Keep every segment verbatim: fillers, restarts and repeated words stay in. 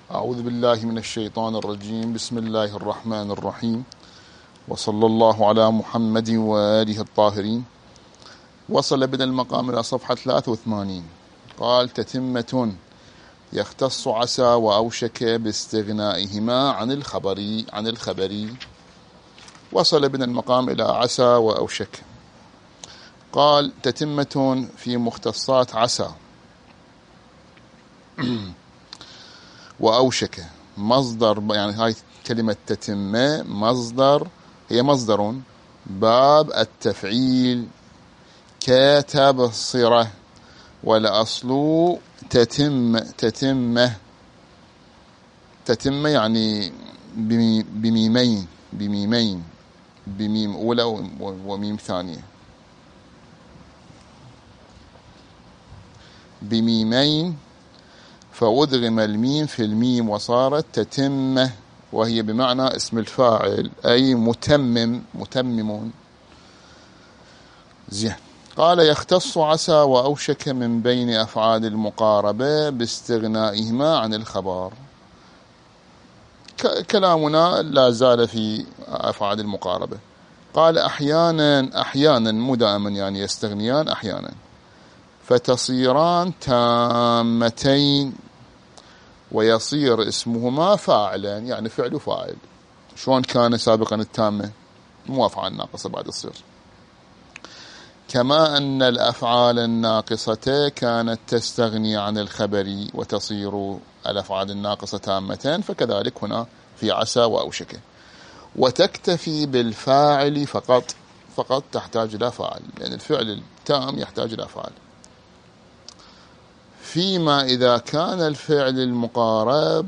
أعوذ بالله من الشيطان الرجيم. بسم الله الرحمن الرحيم، وصلى الله على محمد وآله الطاهرين. وصل بنا المقام إلى صفحة ثلاثة وثمانين. قال: تتمة يختص عسى وأوشك باستغنائهما عن الخبر عن الخبر. وصل بنا المقام إلى عسى وأوشك. قال: تتمة في مختصات عسى وأوشك مصدر، يعني هاي كلمة تتمة مصدر، هي مصدر باب التفعيل كتبصرة، والأصل تتم تتمة تتمة يعني بميمين بميمين بميم أولى وميم ثانية، بميمين، فأدغم الميم في الميم وصارت تتمة، وهي بمعنى اسم الفاعل أي متمم متمم. زين. قال: يختص عسى وأوشك من بين أفعال المقاربة باستغنائهما عن الخبر. كلامنا لا زال في أفعال المقاربة. قال: أحيانا أحيانا مو دائما، يعني يستغنيان أحيانا، فتصيران تامتين ويصير اسمهما فاعلا، يعني فعل فاعل. شلون كان سابقا التامة؟ مو أفعال ناقصة بعد تصير. كما أن الأفعال الناقصة كانت تستغني عن الخبر وتصير الأفعال الناقصة تامتين، فكذلك هنا في عسى وأوشك. وتكتفي بالفاعل فقط، فقط تحتاج إلى فاعل، لأن يعني الفعل التام يحتاج إلى فاعل. فيما إذا كان الفعل المقارب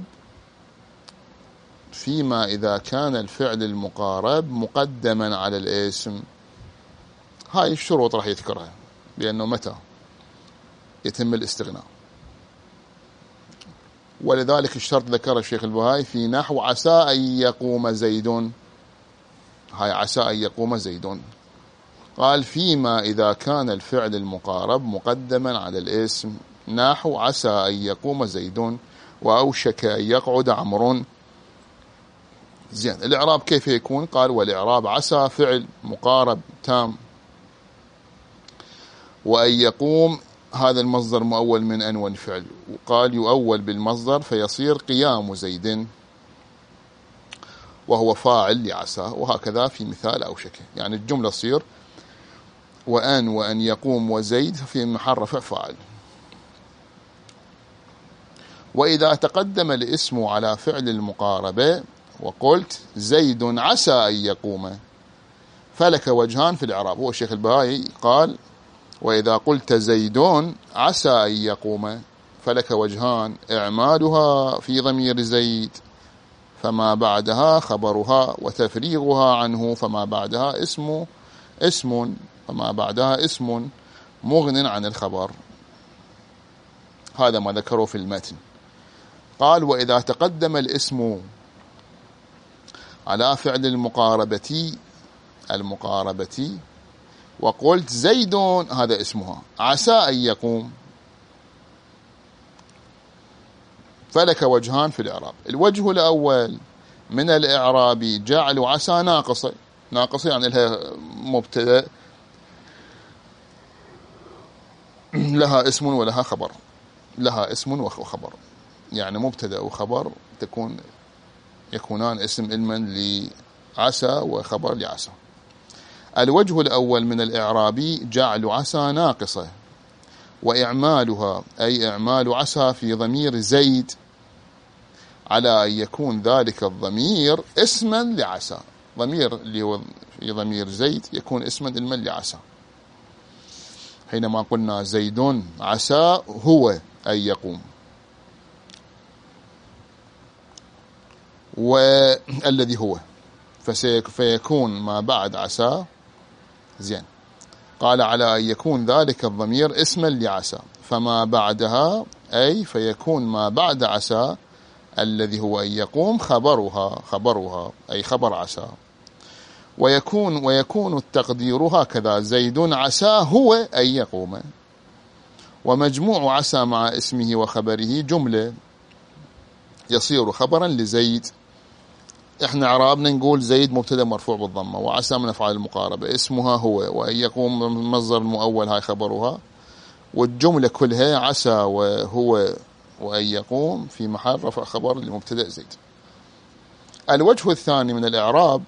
فيما إذا كان الفعل المقارب مقدما على الاسم. هاي الشروط راح يذكرها، بأنه متى يتم الاستغناء. ولذلك الشرط ذكر الشيخ البهائي في نحو عسى أن يقوم زيد. هاي عسى أن يقوم زيد. قال: فيما إذا كان الفعل المقارب مقدما على الاسم، نحو عسى أن يقوم زيد وأوشك أن يقعد عمرو. زين. الإعراب كيف يكون؟ قال: والإعراب عسى فعل مقارب تام، وأن يقوم هذا المصدر مؤول من أن والفعل، وقال يؤول بالمصدر فيصير قيام زيد وهو فاعل لعسى، وهكذا في مثال أوشك. يعني الجملة تصير وأن وأن يقوم وزيد في محل رفع فاعل. وإذا تقدم الاسم على فعل المقاربة وقلت زيد عسى أن يقوم، فلك وجهان في الإعراب. هو الشيخ البهائي قال: وإذا قلت زيد عسى أن يقوم، فلك وجهان: إعمالها في ضمير زيد فما بعدها خبرها، وتفريغها عنه فما بعدها اسم اسم فما بعدها اسم مغن عن الخبر. هذا ما ذكره في المتن. قال: وإذا تقدم الاسم على فعل المقاربة المقاربة وقلت زيد، هذا اسمها، عسى أن يقوم، فلك وجهان في الإعراب. الوجه الأول من الإعراب جعل عسى ناقصة. ناقصة يعني لها مبتدأ، لها اسم ولها خبر، لها اسم وخبر، يعني مبتدأ وخبر تكون يكونان اسم علما لعسى وخبر لعسى. الوجه الأول من الإعراب جعل عسى ناقصة، وإعمالها أي إعمال عسى في ضمير زيد على أن يكون ذلك الضمير اسما لعسى. ضمير اللي في ضمير زيد يكون اسما علما لعسى. حينما قلنا زيد عسى هو أن يقوم، والذي هو فيكون ما بعد عسى. زين. قال: على أن يكون ذلك الضمير اسما لعسى، فما بعدها أي فيكون ما بعد عسى الذي هو أن يقوم خبرها خبرها أي خبر عسى. ويكون ويكون التقدير هكذا: زيد عسى هو أن يقوم. ومجموع عسى مع اسمه وخبره جملة، يصير خبرا لزيد. احنا اعرابنا نقول زيد مبتدا مرفوع بالضمه، وعسى من افعال المقاربه، اسمها هو، وان يقوم المصدر المؤول هاي خبرها، والجمله كلها عسى وهو وان يقوم في محل رفع خبر لمبتدا زيد. الوجه الثاني من الاعراب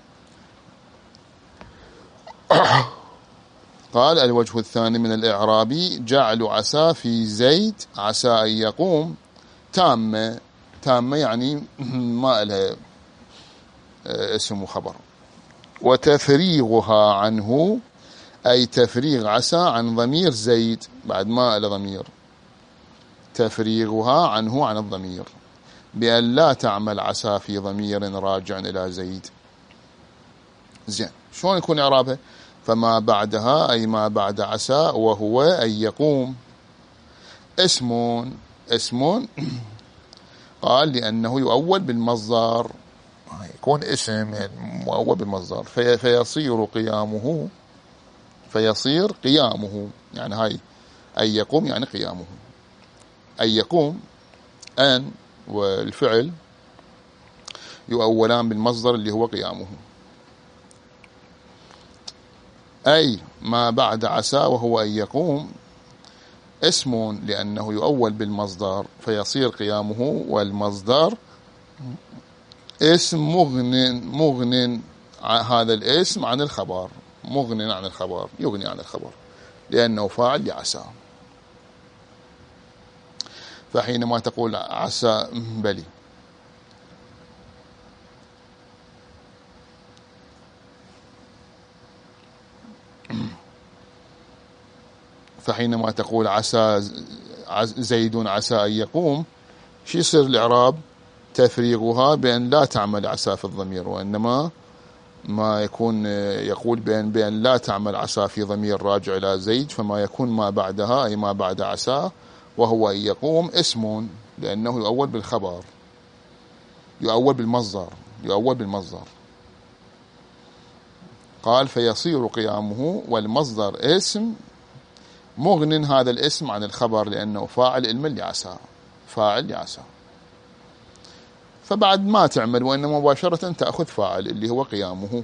قال الوجه الثاني من الإعراب جعل عسى في زيد عسى أن يقوم تامة. تامة يعني ما لها اسم وخبر. وتفريغها عنه أي تفريغ عسى عن ضمير زيد، بعد ما له ضمير، تفريغها عنه عن الضمير بأن لا تعمل عسى في ضمير راجع إلى زيد. زين، شلون يكون إعرابها؟ فما بعدها أي ما بعد عسى وهو أن يقوم اسم اسم قال لأنه يؤول بالمصدر، يكون اسم مؤول بالمصدر، في فيصير قيامه فيصير قيامه يعني هاي أن يقوم يعني قيامه. أن يقوم أن والفعل يؤولان بالمصدر اللي هو قيامه. أي ما بعد عسى وهو أن يقوم اسم لأنه يؤول بالمصدر فيصير قيامه، والمصدر اسم مغن مغن هذا الاسم عن الخبر، مغن عن الخبر، يغني عن الخبر لأنه فاعل لعسى. فحينما تقول عسى بلي فحينما تقول عسى زيد عسى أن يقوم، شو يصير الإعراب؟ تفريغها بأن لا تعمل عسى في الضمير، وإنما ما يكون يقول بأن بأن لا تعمل عسى في ضمير راجع إلى زيد، فما يكون ما بعدها أي ما بعد عسى وهو أن يقوم اسم لأنه يؤول بالخبر، يؤول بالمصدر، يؤول بالمصدر. قال فيصير قيامه، والمصدر اسم مغن هذا الاسم عن الخبر لأنه فاعل علم لعسى، فاعل لعسى. فبعد ما تعمل وإنما مباشرة تأخذ فاعل اللي هو قيامه،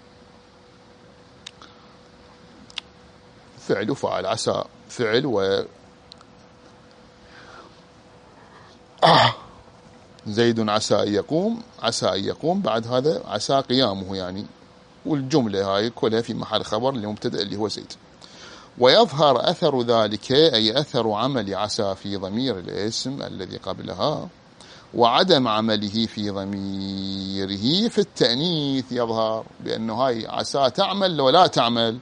فعل وفاعل، عسى فعل و آه. زيد عسى أن يقوم، عسى أن يقوم بعد هذا عسى قيامه يعني، والجملة هاي كلها في محل خبر لمبتدأ اللي هو زيد. ويظهر أثر ذلك أي أثر عمل عسى في ضمير الاسم الذي قبلها وعدم عمله في ضميره في التأنيث. يظهر بأنه هاي عسى تعمل ولا تعمل،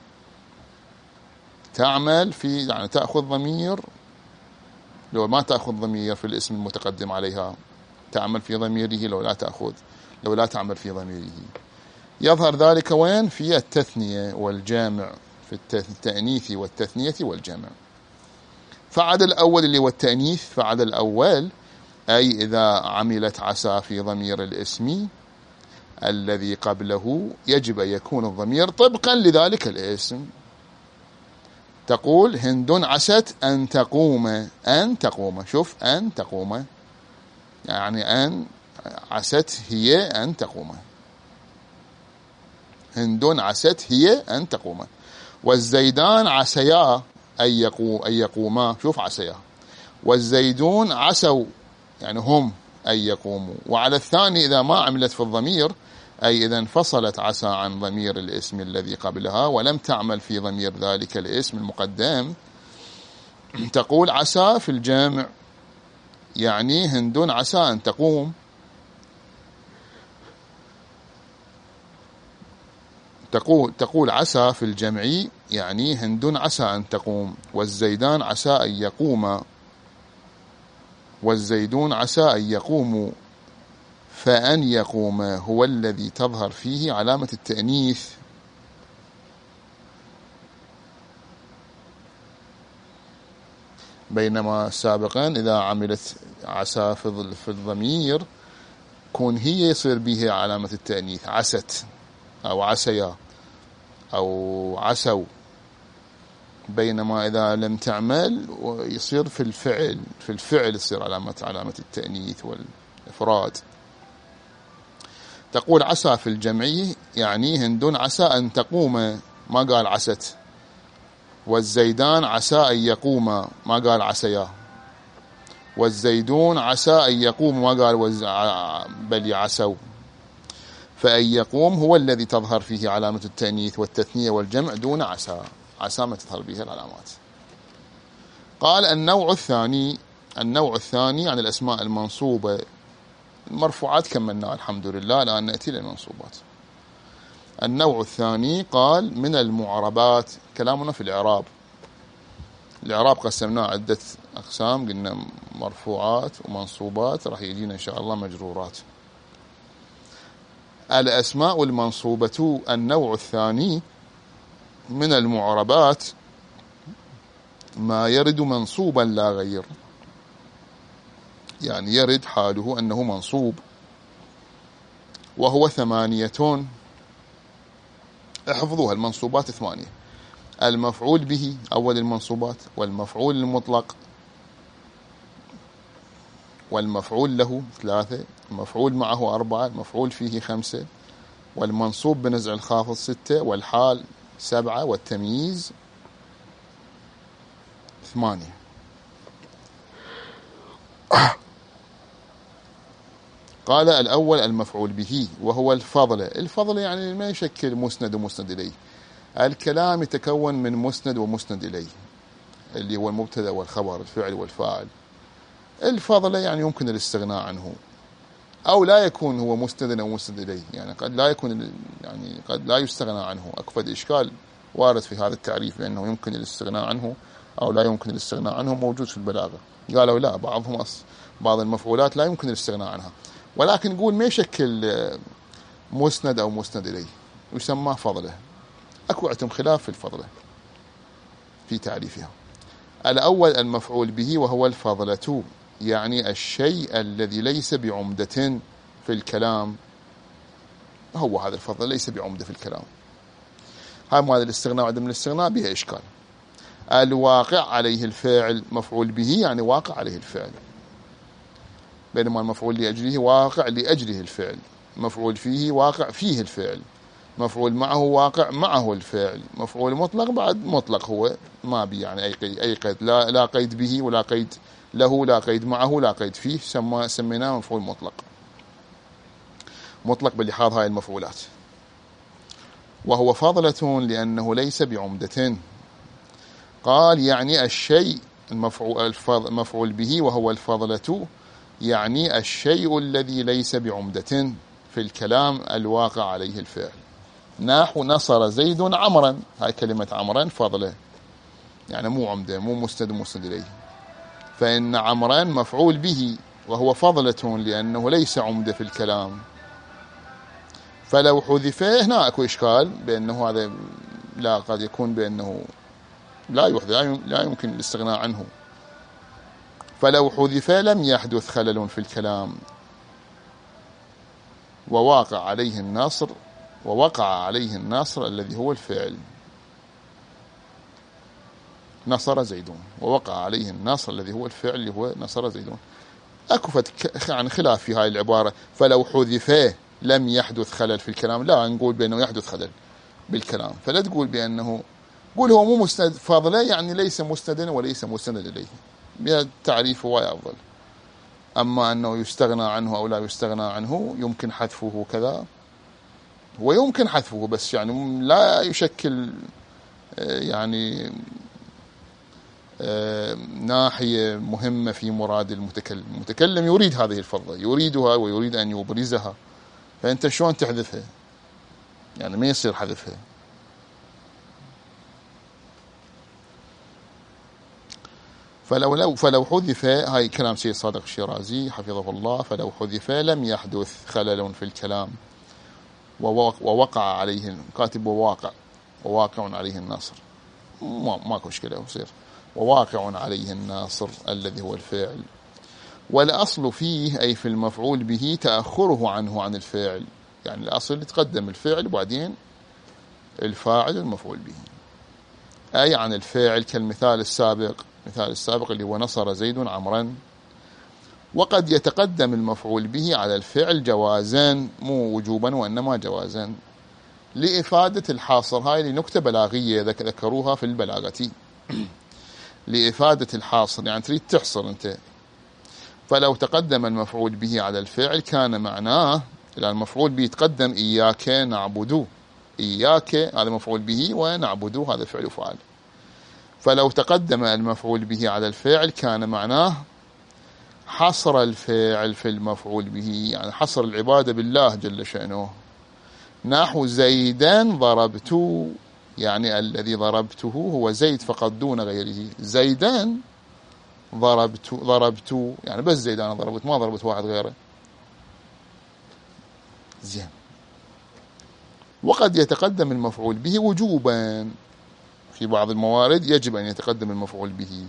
تعمل في يعني تأخذ ضمير، لو ما تأخذ ضمير في الاسم المتقدم عليها، تعمل في ضميره لو لا تأخذ، لو لا تعمل في ضميره. يظهر ذلك وين؟ في التثنية والجامع، في التأنيث والتثنية والجمع. فعد الأول اللي هو التأنيث، فعد الأول أي إذا عملت عسى في ضمير الاسم الذي قبله يجب أن يكون الضمير طبقا لذلك الاسم. تقول هند عست أن تقوم، أن تقوم، شوف أن تقوم يعني أن عست هي أن تقوم، هند عست هي أن تقوم. والزيدان عسيا أن يقو أن يقوما، شوف عسيا. والزيدون عسوا يعني هم أن يقوموا. وعلى الثاني إذا ما عملت في الضمير أي إذا انفصلت عسى عن ضمير الاسم الذي قبلها ولم تعمل في ضمير ذلك الاسم المقدم، تقول عسى في الجامع يعني هند عسى أن تقوم. تقول تقول عسى في الجمع يعني هند عسى أن تقوم، والزيدان عسى أن يقوما، والزيدون عسى أن يقوموا. فأن يقوم هو الذي تظهر فيه علامة التأنيث. بينما سابقا إذا عملت عسى في الضمير كون هي يصير به علامة التأنيث، عست أو عسيا أو عسوا. بينما إذا لم تعمل يصير في الفعل، في الفعل يصير علامة علامة التأنيث إفراد. تقول عسى في الجمعي يعني هند عسى أن تقوم، ما قال عست. والزيدان عسى أن يقوم، ما قال عسيا. والزيدون عسى أن يقوم، ما قال وز... بل يعسوا. فأن يقوم هو الذي تظهر فيه علامة التأنيث والتثنية والجمع دون عسى، عسى ما تظهر به العلامات. قال النوع الثاني، النوع الثاني عن الأسماء المنصوبة. المرفوعات كملنا الحمد لله، الآن نأتي للمنصوبات. النوع الثاني قال من المعربات. كلامنا في الإعراب. الإعراب قسمناه عدة أقسام، قلنا مرفوعات ومنصوبات، راح يجينا إن شاء الله مجرورات. الأسماء المنصوبة النوع الثاني من المعربات ما يرد منصوبا لا غير، يعني يرد حاله أنه منصوب، وهو ثمانية. احفظوها، المنصوبات ثمانية: المفعول به أول المنصوبات، والمفعول المطلق، والمفعول له ثلاثة، المفعول معه أربعة، المفعول فيه خمسة، والمنصوب بنزع الخافض ستة، والحال سبعة، والتمييز ثمانية. قال الأول المفعول به وهو الفضل. الفضل يعني ما يشكل مسند ومسند إليه. الكلام يتكون من مسند ومسند إليه، اللي هو المبتدأ والخبر، الفعل والفاعل. الفضل يعني يمكن الاستغناء عنه، أو لا يكون هو مسند أو مسند إليه، يعني قد لا يكون، يعني قد لا يستغنى عنه. أكفد إشكال وارد في هذا التعريف بأنه يمكن الاستغناء عنه أو لا يمكن الاستغناء عنه، موجود في البلاغة. قالوا لا، بعضهم أص... بعض المفعولات لا يمكن الاستغناء عنها، ولكن نقول ما يشكل مسند أو مسند إليه، يسمى فضله. أكو عندهم خلاف في الفضله في تعريفها. الأول المفعول به وهو الفضلة، يعني الشيء الذي ليس بعمدة في الكلام، هو هذا الفضل ليس بعمدة في الكلام. هاي مال الاستغناء وعدم الاستغناء بها إشكال. الواقع عليه الفعل، مفعول به يعني واقع عليه الفعل، بينما المفعول لأجله واقع لأجله الفعل، مفعول فيه واقع فيه الفعل، مفعول معه واقع معه الفعل، مفعول مطلق بعد مطلق، هو ما بي يعني أي قيد، أي قيد، لا لا قيد به ولا قيد له، لا قيد معه لا قيد فيه، سمى سميناه مفعول مطلق. مطلق بلحاظ هاي المفعولات. وهو فضلة لأنه ليس بعمدة. قال يعني الشيء المفعول المفعول به وهو الفضلة، يعني الشيء الذي ليس بعمدة في الكلام الواقع عليه الفعل. نحو نصر زيد عمرا، هاي كلمة عمرا فضلة، يعني مو عمدة، مو مسند مسند إليه. فإن عمرا مفعول به وهو فضلة لأنه ليس عمدة في الكلام. فلو حذف هنا اكو إشكال بأنه هذا لا، قد يكون بأنه لا يحذف، لا يمكن الاستغناء عنه. فلو حذف لم يحدث خلل في الكلام، وواقع عليه النصر، ووقع عليه النصر الذي هو الفعل. نصر زيدون، ووقع عليه النصر الذي هو الفعل اللي هو نصر زيدون. أكو عن خلاف في هاي العبارة. فلو حذف لم يحدث خلل في الكلام، لا نقول بأنه يحدث خلل بالكلام. فلا تقول بأنه، قول هو مو مسند فاضله، يعني ليس مسندا وليس مسند إليه، بالتعريف هو أفضل. أما أنه يستغنى عنه أو لا يستغنى عنه، يمكن حذفه كذا ويمكن حذفه، بس يعني لا يشكل يعني ناحية مهمة في مراد المتكلم. المتكلم يريد هذه الفضلة، يريدها ويريد أن يبرزها، فأنت شلون تحذفها؟ يعني ما يصير حذفها. فلو لو فلو حذف، هاي كلام سيد صادق الشيرازي حفظه الله، فلو حذف لم يحدث خلل في الكلام، ووقع عليه، كاتب وواقع، وواقع عليه الناصر، ما ماكو مشكلة، يصير وواقع عليه الناصر الذي هو الفاعل. والأصل فيه أي في المفعول به تأخره عنه عن الفاعل، يعني الأصل يتقدم الفاعل وبعدين الفاعل المفعول به، أي عن الفاعل، كالمثال السابق، مثال السابق اللي هو نصر زيد عمرا. وقد يتقدم المفعول به على الفعل جوازا، مو وجوبا وإنما جوازا، لإفادة الحاصر. هاي لنكتة بلاغية ذكروها في البلاغة لإفادة الحاصر، يعني تريد تحصر أنت. فلو تقدم المفعول به على الفعل كان معناه، إلى المفعول به يتقدم إياك نعبد، إياك هذا مفعول به، ونعبد هذا فعل وفعل. فلو تقدم المفعول به على الفعل كان معناه حصر الفعل في المفعول به، يعني حصر العبادة بالله جل شأنه. نحو زيدا ضربت، يعني الذي ضربته هو زيد فقط دون غيره. زيدا ضربت ضربت يعني بس زيد أنا ضربت، ما ضربت واحد غيره. زين. وقد يتقدم المفعول به وجوبا، في بعض الموارد يجب أن يتقدم المفعول به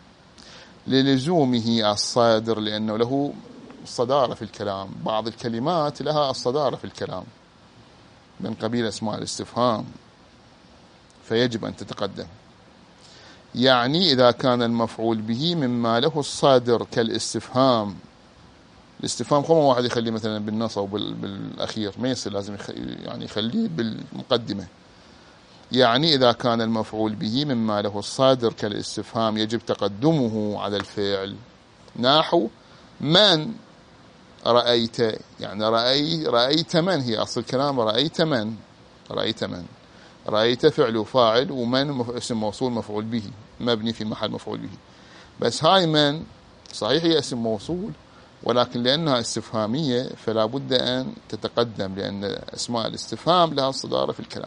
للزومه الصادر، لأنه له الصدارة في الكلام. بعض الكلمات لها الصدارة في الكلام من قبيل اسماء الاستفهام، فيجب أن تتقدم. يعني إذا كان المفعول به مما له الصادر كالاستفهام. الاستفهام خو واحد يخليه مثلا بالنص أو بالأخير، ما يصير، لازم يعني يخليه بالمقدمة. يعني إذا كان المفعول به مما له الصادر كالاستفهام يجب تقدمه على الفعل. نحو من رأيت، يعني رأي رأيت من، هي أصل الكلام رأيت من، رأيت من رأيت فعل وفاعل، ومن اسم موصول مفعول به مبني في محل مفعول به. بس هاي من صحيح هي اسم موصول، ولكن لأنها استفهامية فلا بد أن تتقدم، لأن أسماء الاستفهام لها صدارة في الكلام.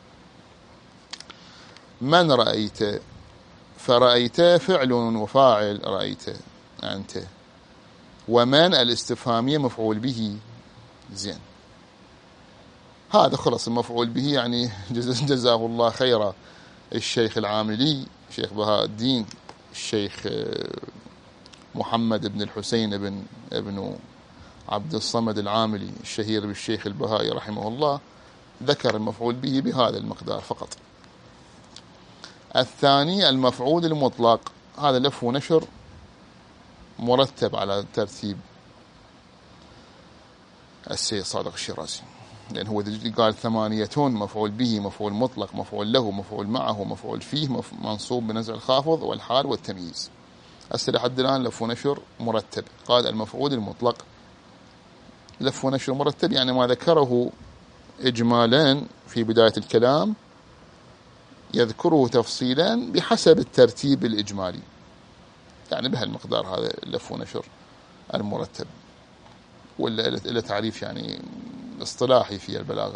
من رأيت، فرأيت فعل وفاعل رأيت أنت، ومن الاستفهامية مفعول به. زين، هذا خلص المفعول به. يعني جزاه الله خيرا الشيخ العاملي، شيخ بهاء الدين الشيخ محمد بن الحسين بن ابن عبد الصمد العاملي الشهير بالشيخ البهائي رحمه الله، ذكر المفعول به بهذا المقدار فقط. الثاني المفعول المطلق، هذا لف ونشر مرتب على ترتيب السيد صادق الشيرازي، لأن هو قال ثمانية: مفعول به، مفعول مطلق، مفعول له، مفعول معه، مفعول فيه، منصوب بنزع الخافض والحال والتمييز. هسه لحد الآن لف ونشر مرتب. قال المفعول المطلق لف ونشر مرتب، يعني ما ذكره إجمالا في بداية الكلام يذكره تفصيلا بحسب الترتيب الإجمالي، يعني بهالمقدار هذا لف ونشر المرتب، ولا إلى تعريف يعني اصطلاحي في البلاغة.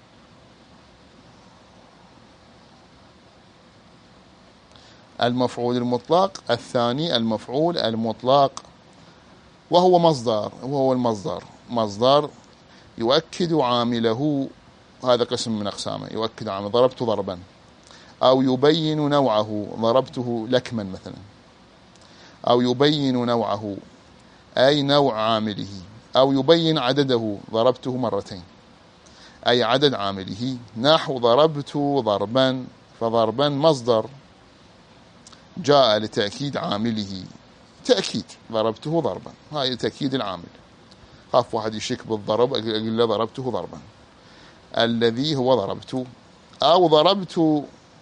المفعول المطلق الثاني المفعول المطلق، وهو مصدر، وهو المصدر مصدر يؤكد عامله. هذا قسم من أقسامه، يؤكد عامله. ضربت ضربا، أو يبين نوعه، ضربته لكما مثلا، أو يبين نوعه أي نوع عامله، أو يبين عدده، ضربته مرتين أي عدد عامله. نحو ضربت ضربا، فضربا مصدر جاء لتأكيد عامله، تأكيد ضربته ضربا، هاي تأكيد العامل. خاف واحد يشك بالضرب أقول له ضربته ضربا، الذي هو ضربت. أو ضربت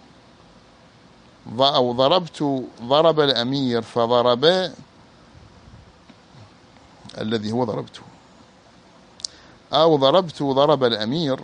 أو ضربت ضرب الأمير، فضرب الذي هو ضربته. أو ضربت ضرب الأمير،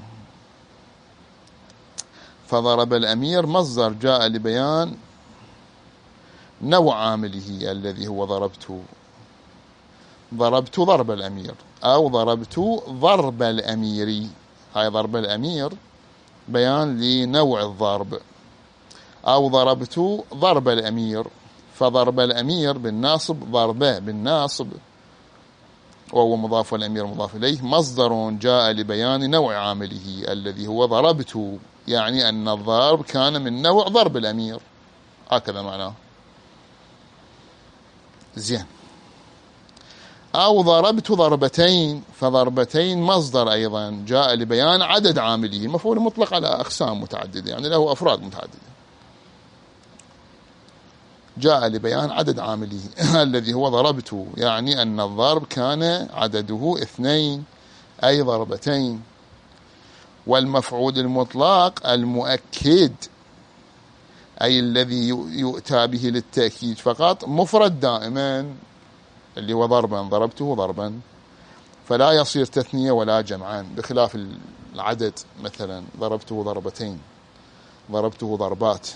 فضرب الأمير مصدر جاء لبيان نوع عامله الذي هو ضربت. ضربت ضرب الأمير، أو ضربت ضرب الأمير، هاي ضرب الأمير بيان لنوع الضرب. أو ضربت ضرب الأمير، فضرب الأمير بالناصب، ضربه بالناصب وهو مضاف والأمير مضاف إليه، مصدر جاء لبيان نوع عامله الذي هو ضربت، يعني أن الضرب كان من نوع ضرب الأمير، هكذا معناه. زين. أو ضربت ضربتين، فضربتين مصدر أيضا جاء لبيان عدد عامله. مفعول مطلق على أقسام متعددة، يعني له أفراد متعددة. جاء لبيان عدد عامله الذي هو ضربت، يعني أن الضرب كان عدده اثنين أي ضربتين. والمفعول المطلق المؤكد أي الذي يؤتى به للتأكيد فقط مفرد دائما، اللي هو ضربا، ضربته ضربا، فلا يصير تثنية ولا جمعان، بخلاف العدد مثلا ضربته ضربتين، ضربته ضربات.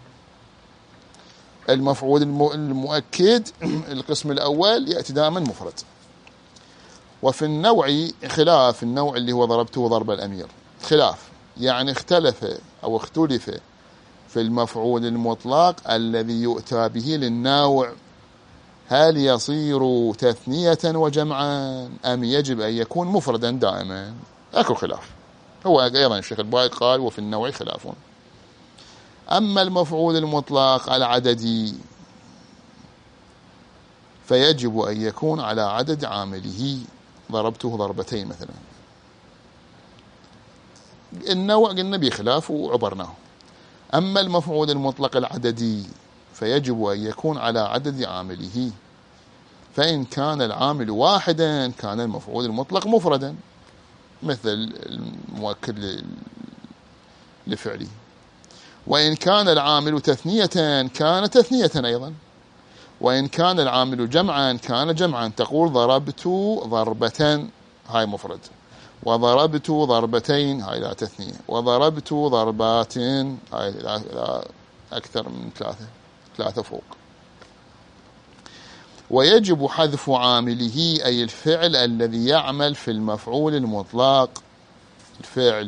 المفعول المؤكد القسم الأول يأتي دائما مفرد. وفي النوع خلاف النوع اللي هو ضربته ضرب الأمير، خلاف يعني اختلف أو اختلف في المفعول المطلق الذي يؤتى به للنوع، هل يصير تثنية وجمعا أم يجب أن يكون مفردا دائما؟ أكو خلاف. هو أيضا الشيخ الباقي قال وفي النوع خلاف. أما المفعول المطلق العددي فيجب أن يكون على عدد عامله، ضربته ضربتين مثلا. النوع قلنا بخلاف وعبرناه. أما المفعول المطلق العددي فيجب أن يكون على عدد عامله، فإن كان العامل واحدا كان المفعول المطلق مفردا، مثل المؤكد لفعله. وإن كان العامل تثنية كان تثنية أيضا، وإن كان العامل جمعا كان جمعا. تقول ضربت ضربة، هاي مفرد، وضربت ضربتين، هاي لا تثنية، وضربت ضربات، هاي لا أكثر من ثلاثة، ثلاثة فوق. ويجب حذف عامله أي الفعل الذي يعمل في المفعول المطلق، الفعل،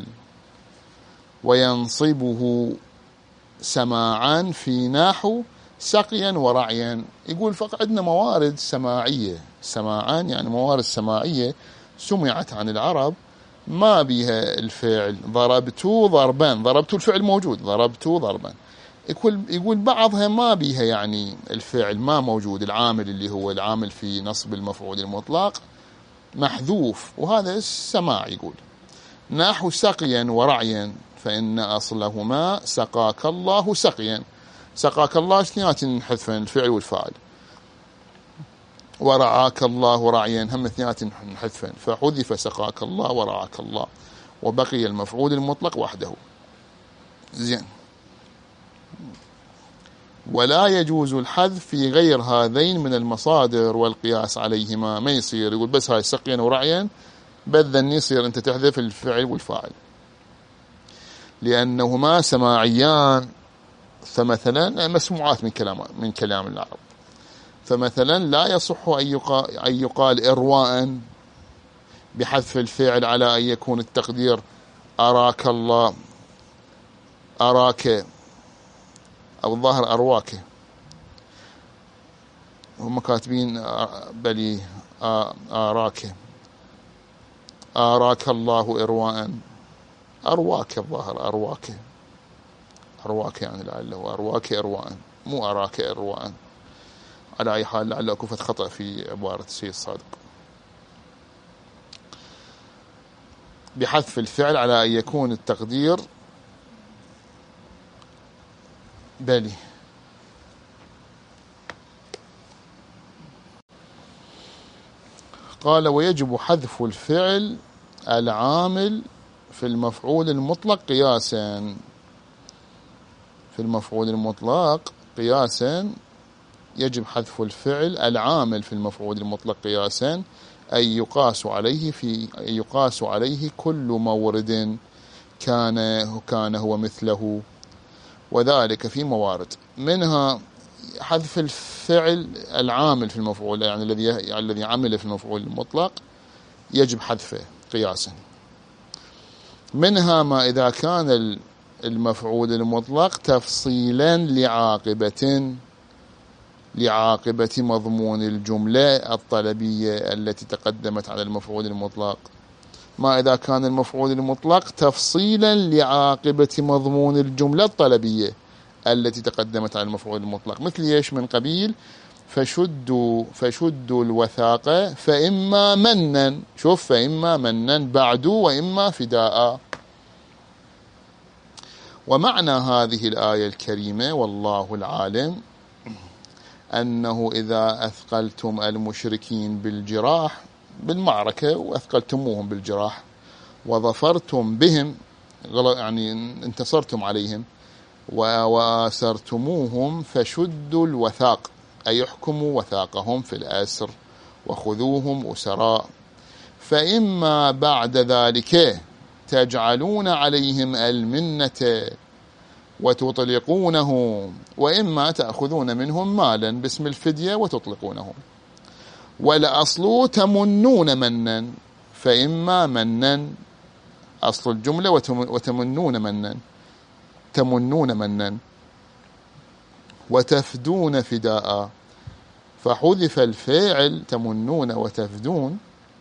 وينصبه سماعا في نحو سقيا ورعيا. يقول فقط عندنا موارد سماعية، سماعا يعني موارد سماعية سمعت عن العرب ما بها الفعل. ضربت ضربا، ضربت الفعل موجود، ضربت ضربا. يقول يقول بعضها ما بها يعني الفعل ما موجود، العامل اللي هو العامل في نصب المفعول المطلق محذوف، وهذا السماع. يقول نحو سقيا ورعيا فإن أصلهما سقاك الله سقيا. سقاك الله اثنيات حذفا، الفعل والفاعل. ورعاك الله رعيا هم اثنيات حذفا، فحذف سقاك الله ورعاك الله، وبقي المفعول المطلق وحده. زين. ولا يجوز الحذف في غير هذين من المصادر والقياس عليهما، ما يصير يقول بس هاي سقيا ورعيا بذن يصير أنت تحذف الفعل والفاعل، لأنهما سماعيان، فمثلا مسموعات من كلام من كلام العرب. فمثلا لا يصح أن يقال, أن يقال إرواء بحذف الفعل على أن يكون التقدير أراك الله، أراك، أو الظاهر أرواك، هم كاتبين بلي أراك، أراك الله إرواء، أرواك الظاهر، أرواك، أرواك يعني لعله أرواك إرواء، مو أراك إرواء. على أي حال لعله أكو فت خطأ في عبارة السيد الصادق. بحذف الفعل على أن يكون التقدير بلي. قال ويجب حذف الفعل العامل في المفعول المطلق قياسا، في المفعول المطلق قياسا يجب حذف الفعل العامل في المفعول المطلق قياسا، أي يقاس عليه في أي يقاس عليه كل مورد كان كان هو مثله، وذلك في موارد منها حذف الفعل العامل في المفعول، يعني الذي يعني الذي عمل في المفعول المطلق يجب حذفه قياسا. منها ما إذا كان المفعول المطلق تفصيلا لعاقبة لعاقبة مضمون الجملة الطلبية التي تقدمت على المفعول المطلق. ما إذا كان المفعول المطلق تفصيلا لعاقبة مضمون الجملة الطلبية التي تقدمت على المفعول المطلق، مثل ايش؟ من قبيل فشدوا فشدوا الوثاقة فإما منا، شوف، فإما منا بعد وإما فداء. ومعنى هذه الآية الكريمة والله العالم أنه إذا أثقلتم المشركين بالجراح بالمعركة وأثقلتموهم بالجراح وظفرتم بهم، يعني انتصرتم عليهم، وآسرتموهم فشدوا الوثاق، أي احكموا وثاقهم في الأسر وخذوهم أسراء، فإما بعد ذلك تجعلون عليهم المنة وتطلقونهم، وإما تأخذون منهم مالا باسم الفدية وتطلقونهم. والأصل تمنون منا، فإما منا أصل الجملة وتمنون منا، تمنون منا وتفدون فداء، فحذف الفاعل تمنون وتفدون.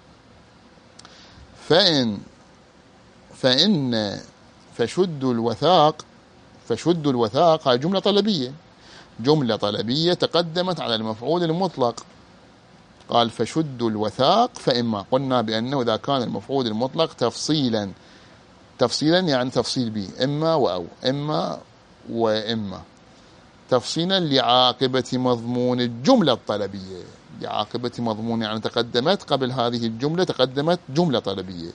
فإن فإن فشدوا الوثاق، فشدوا الوثاق هذه جملة طلبية، جملة طلبية تقدمت على المفعول المطلق. قال فشدوا الوثاق، فإما قلنا بأنه إذا كان المفعول المطلق تفصيلا، تفصيلا يعني تفصيل به، إما وأو، إما وإما، تفصيلا لعاقبة مضمون الجملة الطلبية، لعاقبة مضمون يعني تقدمت قبل هذه الجملة، تقدمت جملة طلبية،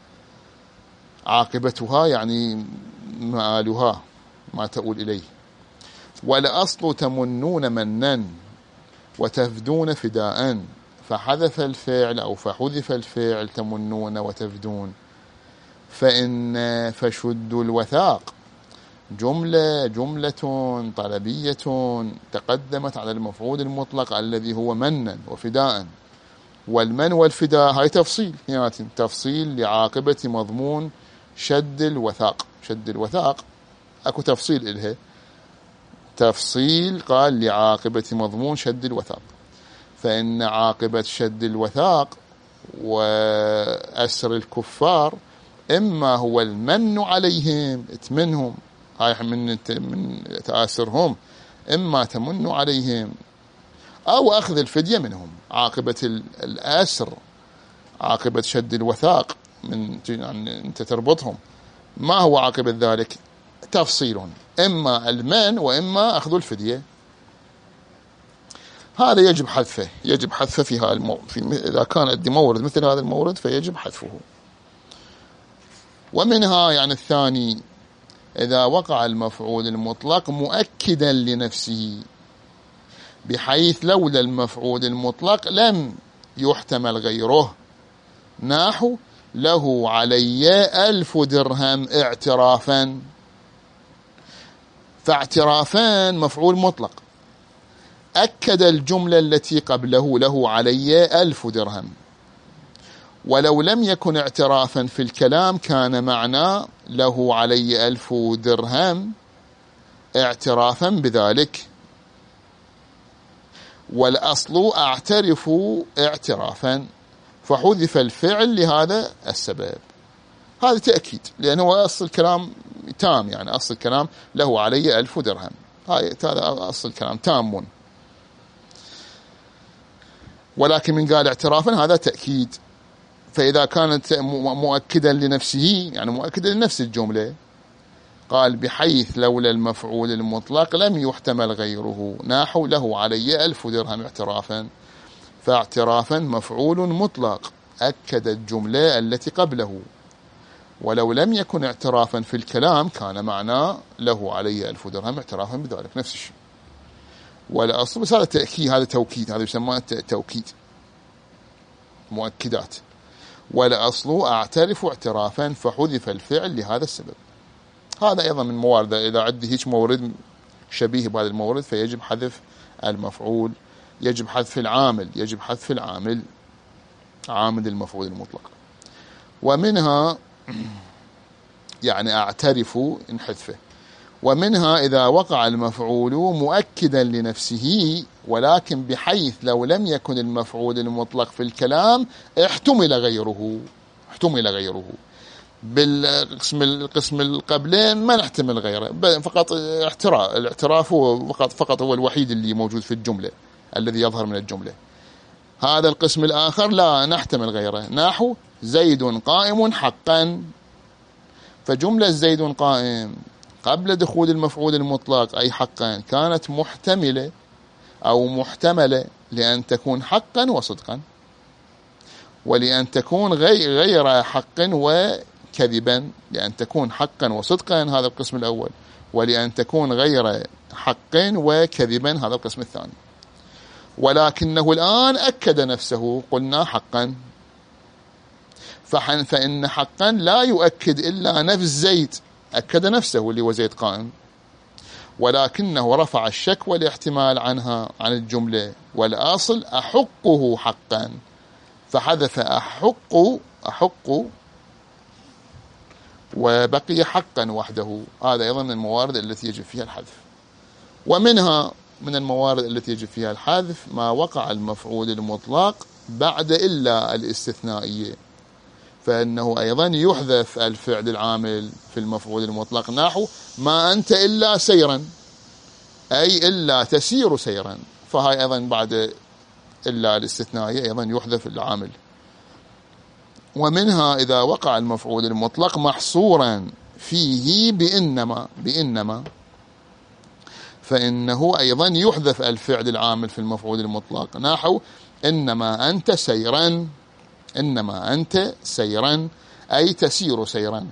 عاقبتها يعني مآلها ما تؤول إليه. والأصل تمنون منا وتفدون فداء، فحذف الفعل أو فحذف الفعل تمنون وتفدون. فإن فشدوا الوثاق جملة جملة طلبية تقدمت على المفعول المطلق الذي هو منا وفداء، والمن والفداء هاي تفصيل، يعني تفصيل لعاقبة مضمون شد الوثاق. شد الوثاق اكو تفصيل إلها، تفصيل قال لعاقبة مضمون شد الوثاق. فإن عاقبة شد الوثاق وأسر الكفار إما هو المن عليهم، اتمنهم، هاي من من تآسرهم، إما تمن عليهم أو أخذ الفدية منهم. عاقبة الأسر، عاقبة شد الوثاق من يعني أنت تربطهم، ما هو عاقبة ذلك؟ تفصيل، إما المن وإما أخذ الفدية. هذا يجب حذفه، يجب حذفه في هذا المورد، في إذا كان عندي مورد مثل هذا المورد فيجب حذفه. ومنها يعني الثاني إذا وقع المفعول المطلق مؤكدا لنفسه، بحيث لولا المفعول المطلق لم يحتمل غيره، نحو له علي ألف درهم اعترافا. فاعترافا مفعول مطلق أكد الجملة التي قبله له علي ألف درهم، ولو لم يكن اعترافا في الكلام كان معنى له علي ألف درهم اعترافا بذلك. والأصل أعترف اعترافا، فحذف الفعل لهذا السبب. هذا تأكيد، لأنه أصل الكلام تام، يعني أصل الكلام له علي ألف درهم، هذا أصل الكلام تام، ولكن من قال اعترافا هذا تأكيد. فإذا كانت مؤكدا لنفسه يعني مؤكدا لنفس الجملة، قال بحيث لولا المفعول المطلق لم يحتمل غيره، نحو له علي ألف درهم اعترافا. فاعترافا مفعول مطلق أكد الجملة التي قبله، ولو لم يكن اعترافا في الكلام كان معناه له علي ألف درهم اعترافا بذلك، نفس الشيء. ولا أصل، بس هذا تأكيد، هذا توكيد، هذا يسمى توكيد، مؤكدات. ولا أصل أعترف اعترافا، فحذف الفعل لهذا السبب. هذا أيضا من موارد، إذا عندي هيك مورد شبيه بهذا المورد فيجب حذف المفعول، يجب حذف العامل، يجب حذف العامل، عامل المفعول المطلق. ومنها يعني أعترف إن حذفه. ومنها إذا وقع المفعول مؤكدا لنفسه، ولكن بحيث لو لم يكن المفعول المطلق في الكلام احتمل غيره، احتمل غيره. بالقسم القسم القبلين ما نحتمل غيره، فقط اعتراف، الاعتراف هو فقط فقط هو الوحيد اللي موجود في الجملة، الذي يظهر من الجملة. هذا القسم الآخر لا نحتمل غيره، نحو زيد قائم حقا. فجملة زيد قائم قبل دخول المفعول المطلق أي حقا كانت محتملة أو محتملة لأن تكون حقا وصدقا، ولأن تكون غير حق وكذبا، لأن تكون حقا وصدقا هذا القسم الأول، ولأن تكون غير حق وكذبا هذا القسم الثاني. ولكنه الآن أكد نفسه، قلنا حقا، فإن حقا لا يؤكد إلا نفس زيد، أكد نفسه اللي هو زيد قائم، ولكنه رفع الشك والاحتمال عنها عن الجملة، والأصل أحقه حقا، فحذف أحق أحق وبقي حقا وحده. هذا أيضا من الموارد التي يجب فيها الحذف. ومنها من الموارد التي يجب فيها الحذف ما وقع المفعول المطلق بعد إلا الاستثنائية، فإنه أيضا يحذف الفعل العامل في المفعول المطلق، نحو ما أنت إلا سيرا، أي إلا تسير سيرا، فهاي أيضا بعد إلا الاستثنائية أيضا يحذف العامل. ومنها إذا وقع المفعول المطلق محصورا فيه بإنما بإنما فإنه أيضا يحذف الفعل العامل في المفعول المطلق، نحو إنما أنت سيرا، إنما أنت سيرا أي تسير سيرا.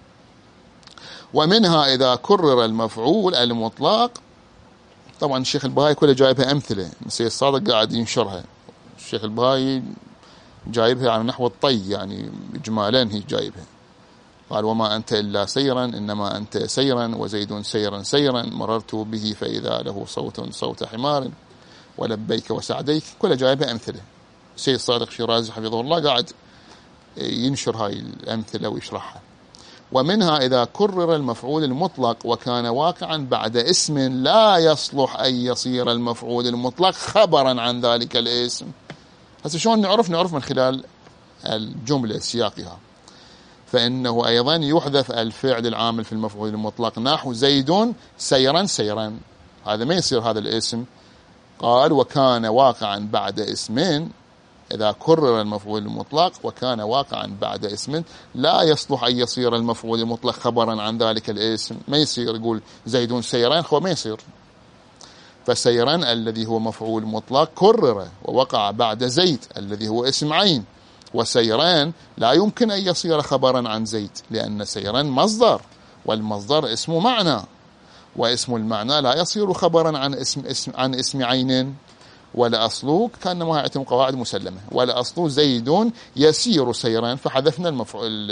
ومنها إذا كرر المفعول المطلق، طبعا الشيخ البهائي كله جايبها أمثلة، السيد الصادق قاعد ينشرها، الشيخ البهائي جايبها على نحو الطي، يعني إجمالا هي جايبها. قال وما أنت إلا سيرا، إنما أنت سيرا، وزيد سيرا سيرا، مررت به فإذا له صوت صوت حمار، ولبيك وسعديك، كله جايبها أمثلة. السيد الصادق شيرازي حفظه الله قاعد ينشر هاي الأمثلة ويشرحها. ومنها إذا كرر المفعول المطلق وكان واقعا بعد اسم لا يصلح أن يصير المفعول المطلق خبرا عن ذلك الاسم. هسه شلون نعرف؟ نعرف من خلال الجملة سياقها. فإنه أيضا يحذف الفعل العامل في المفعول المطلق، نحو زيد سيرا سيرا، هذا ما يصير هذا الاسم. قال وكان واقعا بعد اسمين، إذا كرر المفعول المطلق وكان واقعا بعد اسم لا يصلح أن يصير المفعول المطلق خبرا عن ذلك الاسم، ما يصير يقول زيد سيرا، هو ما يصير. فسيرا الذي هو مفعول مطلق كرر ووقع بعد زيد الذي هو اسم عين، وسيران لا يمكن أن يصير خبرا عن زيد، لأن سيران مصدر، والمصدر اسم معنى، واسم المعنى لا يصير خبرا عن اسم, اسم عن اسم عين. ولا أصله كأنما يعتم قواعد مسلمة، ولا أصله زيد يسير سيرا، فحذفنا المفعول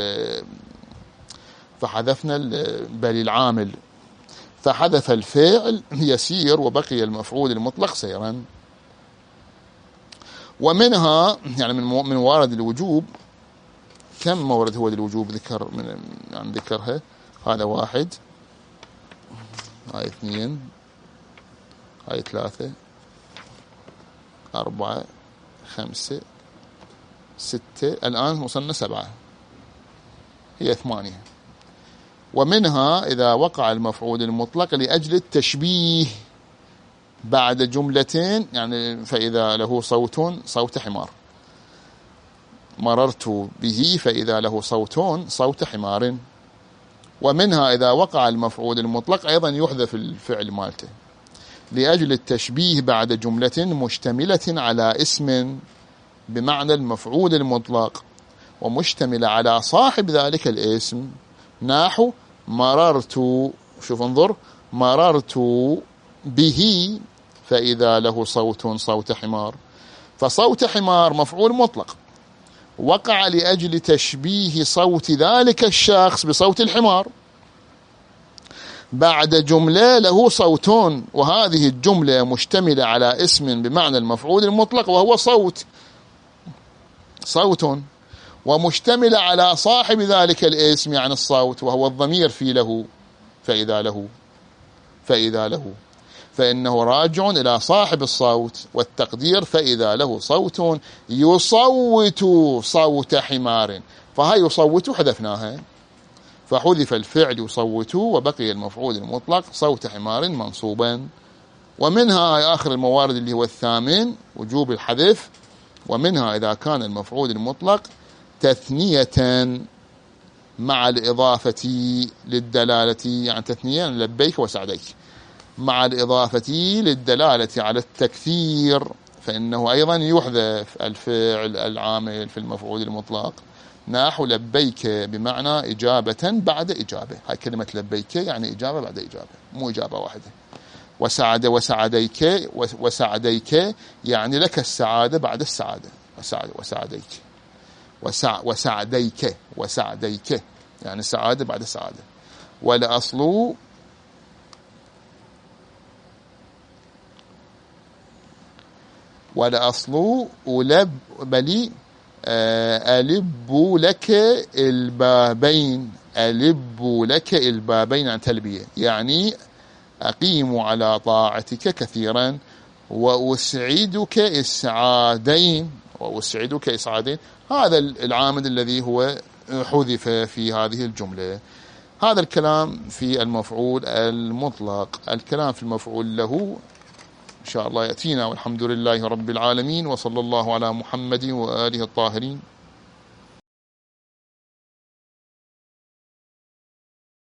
فحذفنا بل العامل، فحذف الفعل يسير وبقي المفعول المطلق سيرا. ومنها يعني من من موارد الوجوب، كم مورد هو الوجوب ذكر من يعني ذكرها، هذا واحد، هاي اثنين، هاي ثلاثة، أربعة، خمسة، ستة، الآن وصلنا سبعة، هي ثمانية. ومنها إذا وقع المفعول المطلق لأجل التشبيه بعد جملتين، يعني فإذا له صوت صوت حمار، مررت به فإذا له صوت صوت حمار. ومنها إذا وقع المفعول المطلق أيضا يحذف الفعل مالته لأجل التشبيه بعد جملة مشتملة على اسم بمعنى المفعول المطلق ومشتملة على صاحب ذلك الاسم، نحو مررت، شوف انظر، مررت به فإذا له صوت صوت حمار. فصوت حمار مفعول مطلق وقع لأجل تشبيه صوت ذلك الشخص بصوت الحمار بعد جملة له صوتون، وهذه الجملة مشتملة على اسم بمعنى المفعول المطلق وهو صوت صوت، ومشتملة على صاحب ذلك الاسم يعني الصوت وهو الضمير في له فإذا له فإذا له فإنه راجع إلى صاحب الصوت، والتقدير فإذا له صوت يصوت صوت حمار، فهي يصوت حذفناها، فحذف الفعل يصوت وبقي المفعول المطلق صوت حمار منصوبا. ومنها آخر الموارد اللي هو الثامن وجوب الحذف. ومنها إذا كان المفعول المطلق تثنية مع الإضافة للدلالة، يعني تثنية لبيك وسعديك، مع الإضافة للدلالة على التكثير فإنه أيضا يحذف الفعل العامل في المفعول المطلق، نحو لبيك بمعنى إجابة بعد إجابة. هاي كلمة لبيك يعني إجابة بعد إجابة، مو إجابة واحدة. وسعد وسعديك وسعديك يعني لك السعادة بعد السعادة. وسعد وسعديك وسع وسعديك وسعديك يعني السعادة بعد السعادة. والأصل والأصل ألب بلي ألب لك البابين. ألب لك البابين عن تلبية يعني أقيم على طاعتك كثيرا وأسعدك إسعادين. وأسعدك إسعادين هذا العامل الذي هو حذف في هذه الجملة. هذا الكلام في المفعول المطلق. الكلام في المفعول له إن شاء الله يأتينا، والحمد لله رب العالمين، وصلى الله على محمد وآله الطاهرين.